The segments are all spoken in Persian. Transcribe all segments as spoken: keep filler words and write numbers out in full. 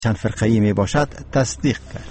چند فرقه‌ای می باشد تصدیق کرد.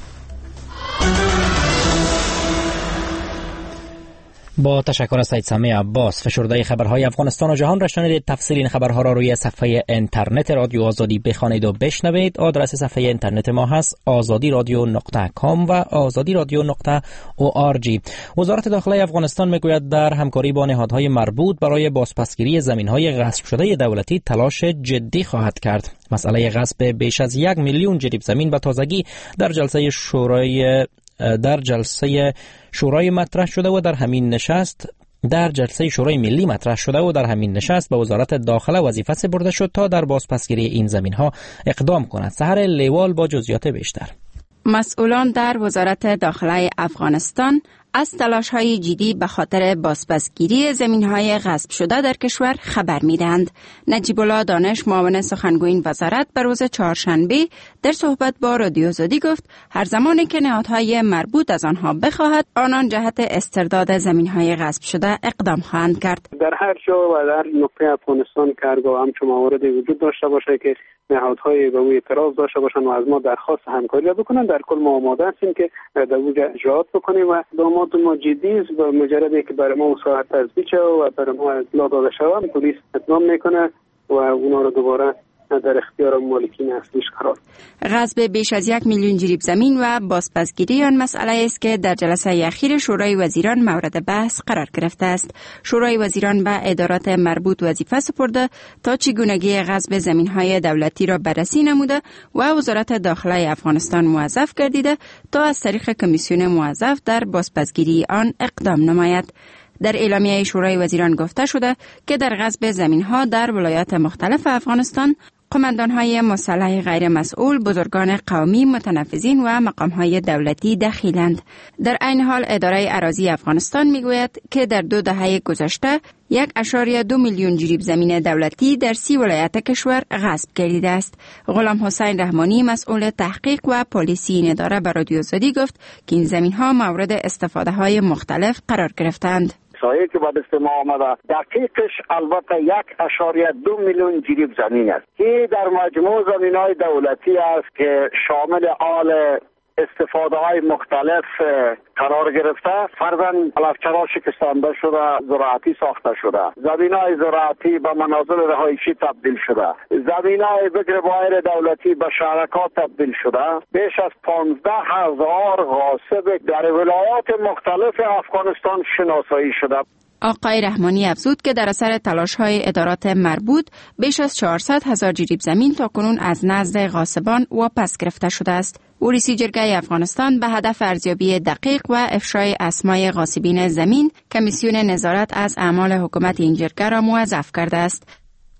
با تشکر از سید سامی عباس. فشرده خبرهای افغانستان و جهان را شنیدید. تفصیل این خبرها را روی صفحه اینترنت رادیو آزادی بخوانید و بشنوید. آدرس صفحه اینترنت ما هست آزادی رادیو نقطه کام و آزادی رادیو نقطه او آر جی. وزارت داخله افغانستان میگوید در همکاری با نهادهای مربوط برای بازپسگیری زمینهای غصب شده دولتی تلاش جدی خواهد کرد. مسئله غصب بیش از یک میلیون جریب زمین به تازگی در جلسه شورای در جلسه شورای مطرح شده و در همین نشست در جلسه شورای ملی مطرح شده و در همین نشست به وزارت داخله وظیفه سپرده شد تا در بازپسگیری این زمین‌ها اقدام کند. سحر لیوال با جزئیات بیشتر. مسئولان در وزارت داخله افغانستان از تلاش‌های جدی به خاطر بازپسگیری زمین‌های غصب شده در کشور خبر می‌دهند. نجیب الله دانش، معاون سخنگوی وزارت، به روز چهارشنبه در صحبت با رادیو آزادی گفت هر زمانی که نهادهای مربوط از آنها بخواهد، آنان جهت استرداد زمین‌های غصب شده اقدام خواهند کرد. در هر جا و در نقطه افغانستان که هرگاه همچون مواردی وجود داشته باشه که نهادهای به او اعتراض داشته باشند و از ما درخواست همکاری بکنند، در کل ما آماده هستیم که در اونجا اجراات بکنیم و داماد ما جدی است و مجرد که برای ما مساعد تثبیت شود و برای ما اطلاع داده شود پلیس اتمام میکنه و اونا رو دوباره در اختیار مالکین اصلیش قرار. غصب بیش از یک میلیون جریب زمین و بازپسگیری آن مسئله است که در جلسه اخیر شورای وزیران مورد بحث قرار گرفته است. شورای وزیران به ادارات مربوط وظیفه سپرده تا چگونگی غصب زمین‌های دولتی را بررسی نموده و وزارت داخله افغانستان موظف گردیده تا از طریق کمیسیون موظف در بازپسگیری آن اقدام نماید. در اعلامیه شورای وزیران گفته شده که در غصب زمین‌ها در ولایات مختلف افغانستان قماندان‌های مسلح غیر مسئول، بزرگان قومی، متنفذین و مقام‌های دولتی دخیلند. در عین حال اداره اراضی افغانستان میگوید که در دو دهه گذشته یک اشاریه دو میلیون جریب زمین دولتی در سی ولایت کشور غصب گردیده است. غلام حسین رحمانی، مسئول تحقیق و پالیسی این اداره، به رادیو آزادی گفت که این زمین‌ها مورد استفاده‌های مختلف قرار گرفتند. سایه که به دست ما آمده دقیقش البته یک اشاریه دو میلیون جریب زمین است که در مجموع زمین های دولتی است که شامل آل استفاده های مختلف قرار گرفته. فرضاً علفچرا شکستانده شده، زراعتی ساخته شده، زمین های زراعتی به منازل رهایشی تبدیل شده، زمین های بگیر بایر دولتی به شرکات تبدیل شده. بیش از پانزده هزار غاصب در ولایات مختلف افغانستان شناسایی شده. آقای رحمانی افزود که در اثر تلاش‌های ادارات مربوط بیش از چهارصد هزار جریب زمین تاکنون از نزد غاصبان واپس گرفته شده است. او رئیس جرگه افغانستان به هدف ارزیابی دقیق و افشای اسمای غاصبین زمین کمیسیون نظارت از اعمال حکومت این جرگه را موظف کرده است.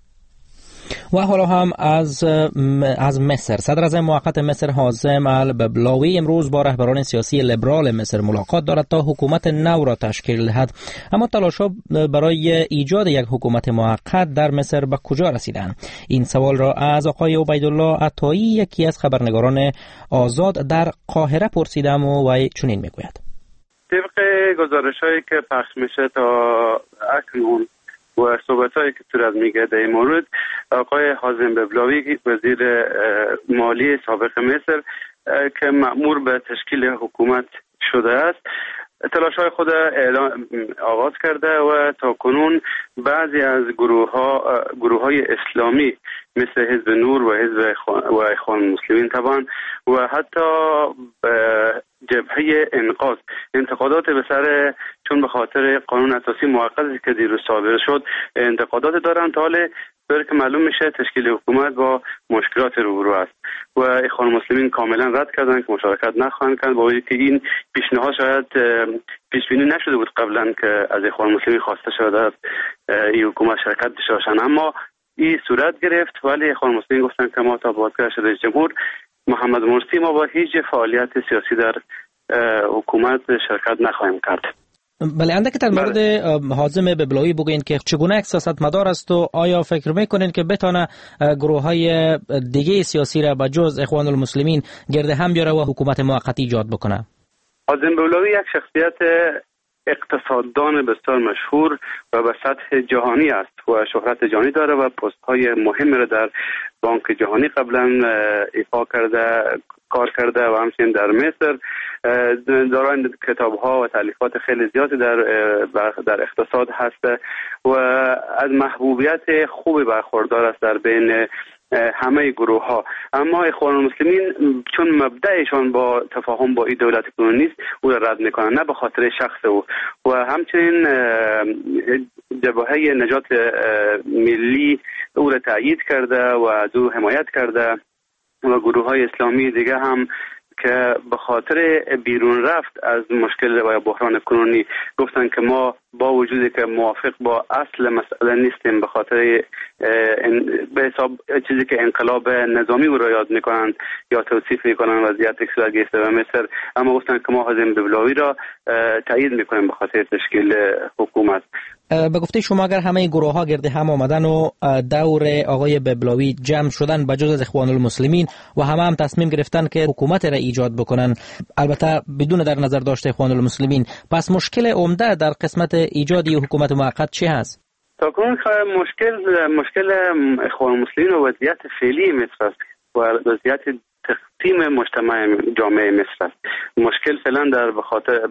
و حالا هم از از مصر. صدر اعظم موقت مصر حازم الببلاوی امروز با رهبران سیاسی لیبرال مصر ملاقات دارد تا حکومت نو را تشکیل دهد. اما تلاش‌ها برای ایجاد یک حکومت موقت در مصر به کجا رسیدند؟ این سوال را از آقای عبیدالله عطایی، یکی از خبرنگاران آزاد در قاهره پرسیدم و وی چنین میگوید: طبق گزارش‌هایی که پخش میشه تا اکنون و صحبت‌هایی که صورت میگیره در این مورد، آقای حازم ببلاوی وزیر مالی سابق مصر که مأمور به تشکیل حکومت شده است، تلاش‌های خود اعلام آغاز کرده و تا کنون بعضی از گروه‌ها گروه‌های اسلامی مثل حزب نور و حزب و اخوان المسلمین طبعا و حتی جبهه انقاذ انتقادات به سر چون به خاطر قانون اساسی موقتی که دیروز صادر شد انتقادات دارند. حال طوری که معلوم میشه تشکیل حکومت با مشکلات روبرو است و اخوان المسلمین کاملا رد کردن که مشارکت نخواهند کرد، با وجودی که این پیشنهاد شاید پیش بینی نشده بود قبلا که از اخوان المسلمین خواسته شده است این حکومت شرکت داشته باشند، اما این صورت گرفت. ولی اخوان المسلمین گفتن که ما تا بازگشت رئیس جمهور محمد مرسی ما با هیچ فعالیت سیاسی در حکومت شرکت نخواهیم کرد. بله، اندکی در مورد حازم ببلاوی بگوین که چگونه یک سیاستمدار است و آیا فکر میکنین که بتونه گروه های دیگه سیاسی را بجز اخوان المسلمین گرد هم بیاره و حکومت موقتی ایجاد بکنه؟ حازم ببلاوی یک شخصیت اقتصاددان بسیار مشهور و به سطح جهانی است و شهرت جهانی داره و پست های مهمی را در بانک جهانی قبلا ایفا کرده کار کرده و همچنین در مصر دارای کتاب ها و تالیفات خیلی زیادی در در اقتصاد هست و از محبوبیت خوبی برخوردار است در بین همه گروه ها. اما اخوان المسلمین چون مبدأشان با تفاهم با این دولت کنونی نیست او را رد میکنن، نه به خاطر شخص او و همچنین جبهه نجات ملی او را تأیید کرده و از او حمایت کرده و گروه های اسلامی دیگه هم که به خاطر بیرون رفت از مشکل و بحران کنونی گفتن که ما با وجودی که موافق با اصل مسئله نیستیم به خاطر به حساب چیزی که انقلاب نظامی رو یاد میکنند یا توصیف میکنند وضعیت اقتصادی گرفته و مصر، اما گفتن که ما حازم ببلاوی را تایید میکنیم به خاطر تشکیل حکومت. به گفته شما اگر همه گروه ها گرد هم آمدن و دور آقای ببلاوی جمع شدن بجز از اخوان المسلمین و همه هم تصمیم گرفتن که حکومت را ایجاد بکنن، البته بدون در نظر داشته اخوان المسلمین، پس مشکل عمده در قسمت ایجادی حکومت موقت چی هست؟ تا کنون مشکل مشکل اخوان المسلمین و وضعیت فعلی مصر است و وضعیت تقسیم مجتمع جامعه مصر است. مشکل فعلا در بخاطر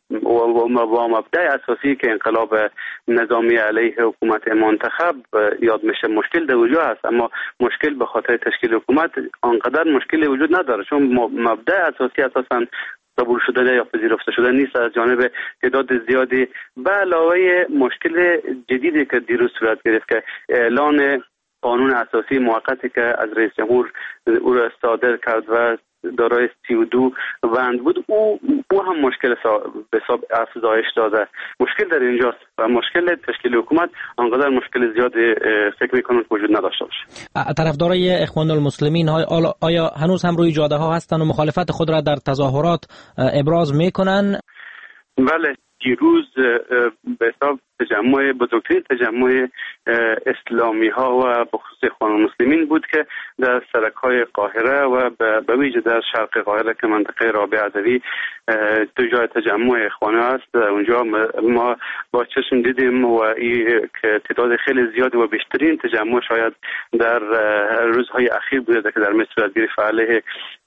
با مبدأ اساسی که انقلاب نظامی علیه حکومت منتخب یاد میشه مشکل در وجود است، اما مشکل به خاطر تشکیل حکومت آنقدر مشکلی وجود نداره چون مبدأ اساسی اساساً قبول شده یا پذیرفته شده نیست از جانب تعداد زیادی، به علاوه مشکل جدیدی که دیروز صورت گرفت که اعلان قانون اساسی موقتی که از رئیس جمهور او را صادر کرد و دارای سی و دو بند بود، او او هم مشکل به حساب افزایش داده. مشکل در اینجاست و مشکل تشکیل حکومت آنقدر مشکل زیادی فکر میکنم وجود نداشته باشه. طرفدارای اخوان المسلمین آیا هنوز هم روی جاده ها هستند و مخالفت خود را در تظاهرات ابراز میکنن؟ بله، دیروز به حساب تجمع بزرگترین تجمع اسلامی ها و بخصوص اخوان المسلمین بود که در سرک‌های قاهره و به ویژه در شرق قاهره که منطقه رابعه عدوی دو جای تجمع اخوان است، اونجا ما با چشم دیدیم و این که تعداد خیلی زیاد و بیشترین تجمع شاید در روزهای اخیر بوده که در مصر از گیری علیه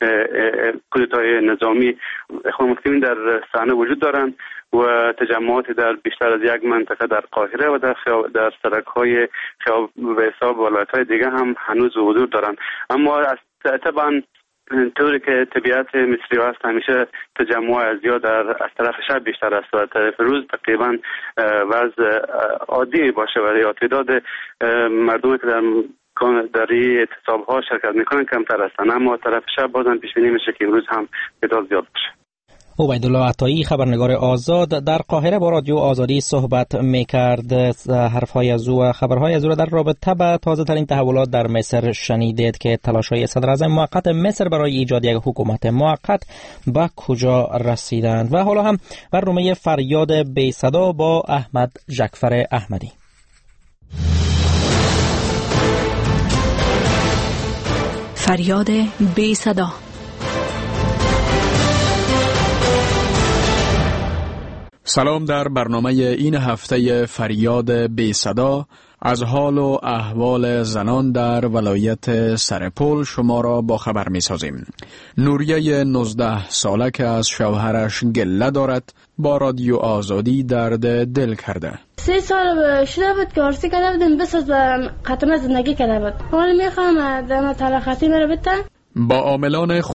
کودتای نظامی اخوان المسلمین در صحنه وجود دارند و تجمعات در بیشتر از یک منطقه در قاهره و در در سرک‌های خیاب به حساب ولایت‌های دیگه هم هنوز حضور دارند. اما از طبعا طوری که طبیعت مصری هست همیشه تجمع زیاد در از طرف شب بیشتر است و از طرف روز تقریبا وضع عادی باشه و یا تعداد مردمی که در در این اعتصاب‌ها شرکت میکنن کمتر هستند، اما طرف شب بازم پیش بینی میشه که امروز هم تعداد زیاد باشه. عبیدالله عطایی خبرنگار آزاد در قاهره با رادیو آزادی صحبت میکرد. حرفهای از او و خبرهای از او را در رابطه با تازه ترین تحولات در مصر شنیدید که تلاش‌های صدر اعظم موقت مصر برای ایجاد یک حکومت موقت به کجا رسیدند. و حالا هم برنامه فریاد بی صدا با احمد جعفر احمدی. فریاد بی صدا. سلام. در برنامه این هفته فریاد بی صدا از حال و احوال زنان در ولایت سرپل شما را با خبر می سازیم. نوریه نوزده ساله که از شوهرش گله دارد با رادیو آزادی درد دل کرده. سه سال شده بود که عرصی کرده بودیم، بس از قطعه زندگی کرده بود. حالا میخوام در مطالعه خطی مرا بتن. با عاملان